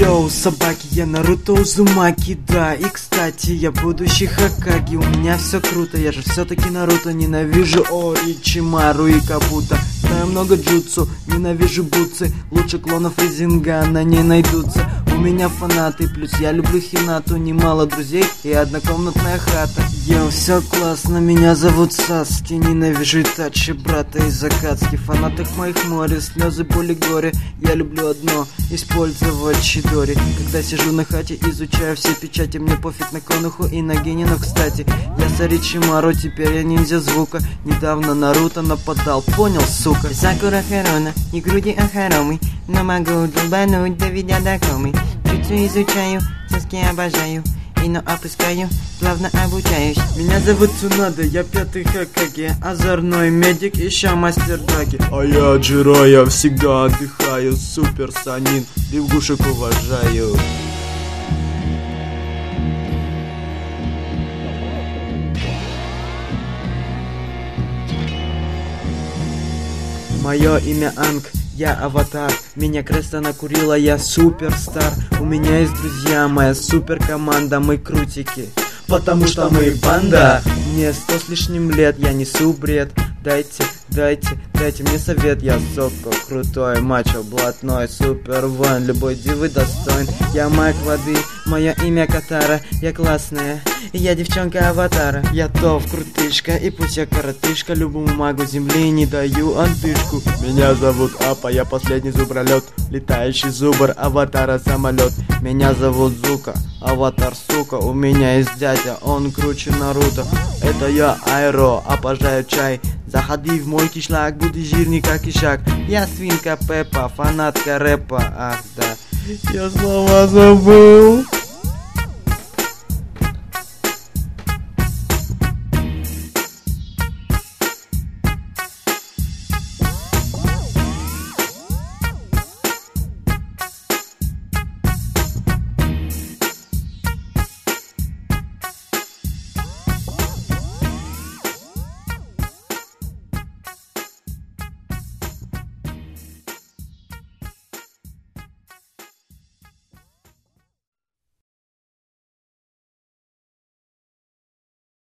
Йоу, собаки, я Наруто Узумаки, да. И кстати, я будущий Хокаге. У меня все круто, я же все-таки Наруто. Ненавижу Оричимару и Капута. Знаю много джутсу, ненавижу бутсы. Лучше клонов Ризингана не найдутся. У меня фанаты, плюс я люблю Хинату. Немало друзей и однокомнатная хата. Йоу, все классно, меня зовут Саски. Ненавижу Итачи, брата из Акацки. Фанатах моих море, слезы, боли, горе. Я люблю одно, использовать Чидори. Когда сижу на хате, изучаю все печати. Мне пофиг на Конуху и на Генину, кстати. Я с Оричимару, теперь я ниндзя звука. Недавно Наруто нападал, понял, сука? Сакура Харона, и груди Ахаромы. Но могу долбануть, доведя до комы. Чуть изучаю, Саски обожаю. Но опускаю, плавно обучаюсь. Меня зовут Цунада, я 5-й Хокаге. Озорной медик, еще мастер драки. А я Джиро, я всегда отдыхаю. Супер Санин, лягушек уважаю. Мое имя Анг, я аватар. Меня креста накурила, я суперстар. У меня есть друзья, моя суперкоманда, мы крутики. Потому что мы банда. Мне 100 с лишним лет, я несу бред. Дайте мне совет, я соко крутой, мачо, блатной, супер воин, любой дивы достоин. Я маг воды, мое имя Катара, я классная, я девчонка аватара. Я топ, крутышка, и пусть я коротышка, любому магу земли не даю отдышку. Меня зовут Апа, я последний зубролет, летающий зубр, аватара самолет. Меня зовут Зука, аватар сука, у меня есть дядя, он круче Наруто. Это я Айро, обожаю чай. Заходи в мой кишлак, будешь жирный как ишак. Я свинка Пеппа, фанатка рэпа, ах да. Я слова забыл.